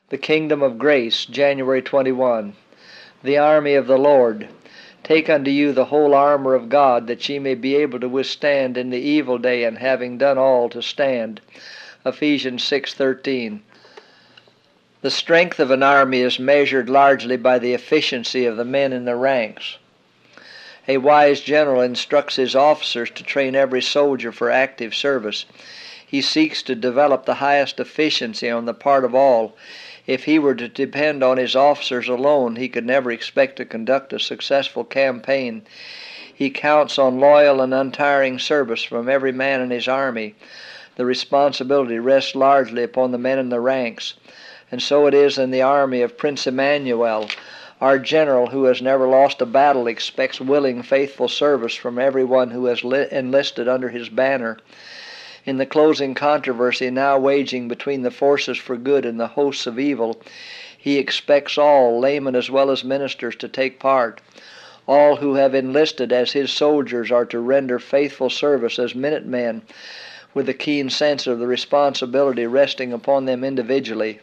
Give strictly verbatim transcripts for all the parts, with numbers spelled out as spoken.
The Kingdom of Grace, January twenty-first. The Army of the Lord. Take unto you the whole armor of God, that ye may be able to withstand in the evil day, and having done all, to stand. Ephesians six thirteen. The strength of an army is measured largely by the efficiency of the men in the ranks. A wise general instructs his officers to train every soldier for active service. He seeks to develop the highest efficiency on the part of all. If he were to depend on his officers alone, he could never expect to conduct a successful campaign. He counts on loyal and untiring service from every man in his army. The responsibility rests largely upon the men in the ranks, and so it is in the army of Prince Emmanuel. Our general, who has never lost a battle, expects willing, faithful service from everyone who has enlisted under his banner. In the closing controversy now waging between the forces for good and the hosts of evil, he expects all, laymen as well as ministers, to take part. All who have enlisted as his soldiers are to render faithful service as minutemen, with a keen sense of the responsibility resting upon them individually.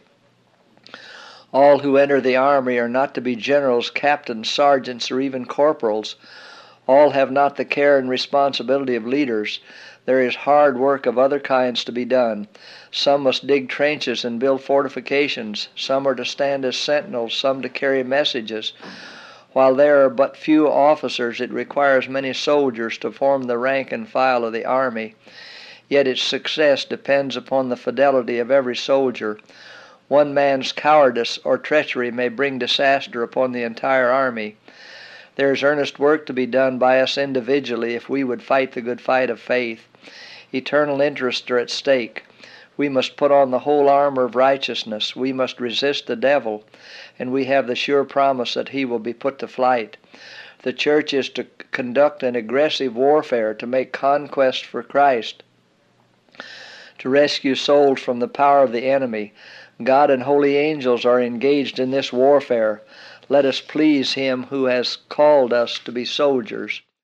All who enter the army are not to be generals, captains, sergeants, or even corporals. All have not the care and responsibility of leaders. There is hard work of other kinds to be done. Some must dig trenches and build fortifications. Some are to stand as sentinels, some to carry messages. While there are but few officers, it requires many soldiers to form the rank and file of the army. Yet its success depends upon the fidelity of every soldier. One man's cowardice or treachery may bring disaster upon the entire army. There is earnest work to be done by us individually if we would fight the good fight of faith. Eternal interests are at stake. We must put on the whole armor of righteousness. We must resist the devil, and we have the sure promise that he will be put to flight. The church is to conduct an aggressive warfare to make conquest for Christ, to rescue souls from the power of the enemy. God and holy angels are engaged in this warfare. Let us please him who has called us to be soldiers.